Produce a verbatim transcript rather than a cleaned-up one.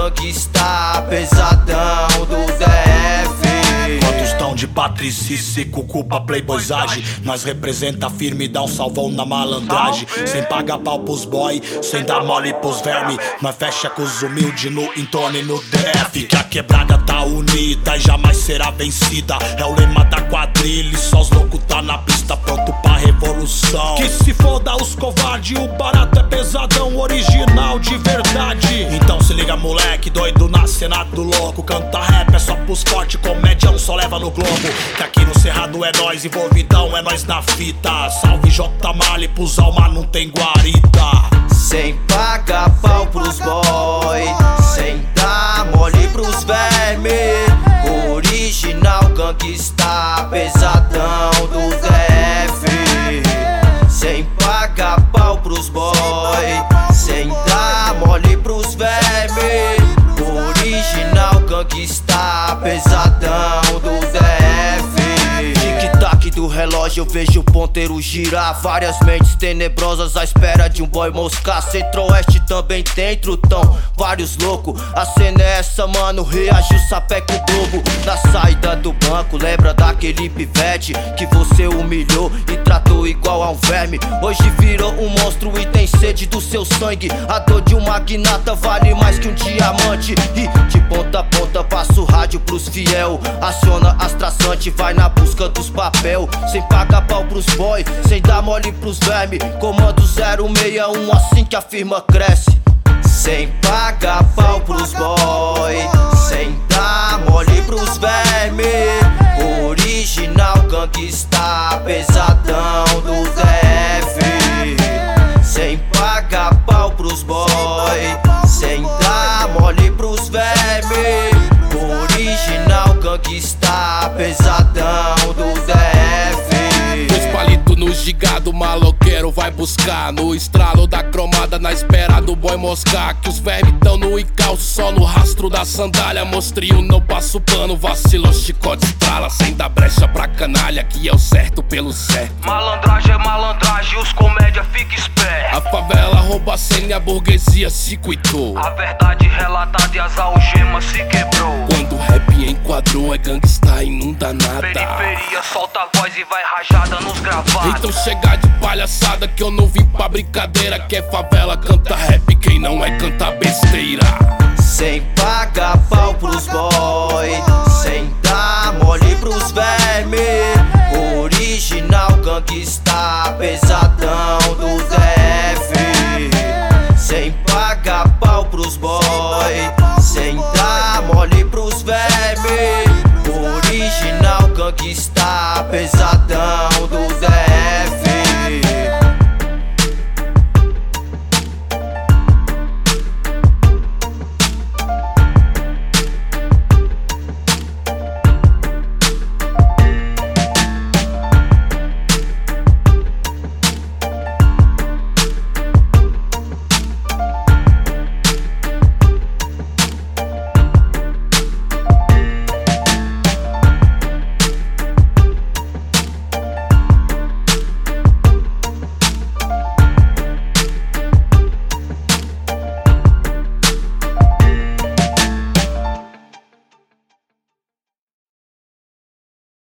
gangsta pesadão do D F. Quantos tão de patricice, cucupa playboysagem? Nós representa firme, dá um salvão na malandragem. Sem pagar pau pros boy, sem dar mole pros verme. Nós fecha com os humildes no entorno e no D F. Que a quebrada tá unida e jamais será vencida. É o lema da quadrilha e só os loucos tá na pista pronto pra revolução. Que se foda os covardes, o barato é pesadão, original de verdade. Então se liga moleque, doido na cena do louco. Canta rap é só pros fortes, comédia um só leva no globo. Que aqui no Cerrado é nós, envolvidão é nós na fita. Salve J Mali, pros alma não tem guarita. Sem pagar pau pros boy, sem dar mole pros verme. Original gangsta pesadão do D F. Sem pagar pau pros boy, sem dar mole pros verme. Original gangsta pesadão do D F. Tic-tac do relógio, eu vejo o ponteiro girar. Várias mentes tenebrosas à espera de um boy moscar. Centro-oeste também tem trutão, vários loucos. A cena é essa, mano, reage o sapé com o globo. Na saída do banco, lembra daquele pivete que você humilhou e tratou igual a um verme. Hoje virou um monstro e tem sede do seu sangue. A dor de um magnata vale mais que um diamante. E de ponta a ponta passa o rádio pros fiel. Aciona as traçantes, vai na busca dos papel. Sem pagar pau pros boy, sem dar mole pros verme. Comando zero seis um, assim que a firma cresce. Sem pagar pau pros boy, sem dar mole pros verme. Original gangsta pesadão do D F. Sem pagar pau pros boy, sem dar mole pros verme. Original gangsta pesadão do D F. Dois palitos no gigado, maloqueiro vai buscar. No estralo da cromada, na espera do boy moscar. Que os vermes tão no encalço, só no rastro da sandália. Mostrio não passa o pano, vacila, chicote estrala. Sem dar brecha pra canalha, que é o certo pelo certo. Malandragem é malandragem, os comédia fica esperto. A favela rouba a cena e a burguesia se cuidou. A verdade relatada e as algemas se quebrou. Quando o rap enquadrou, é gangsta e não dá nada. Periferia solta a voz e vai rajada nos gravados. Então chega de palhaçada que eu não vim pra brincadeira. Que é favela, canta rap, quem não é canta besteira. Sem pagar pau pros boy, sem dar mole pros verme. Original gangsta pesadão do D F. Sem pagar pau pros boy, sem dar mole pros verme. Original gangsta pesadão do D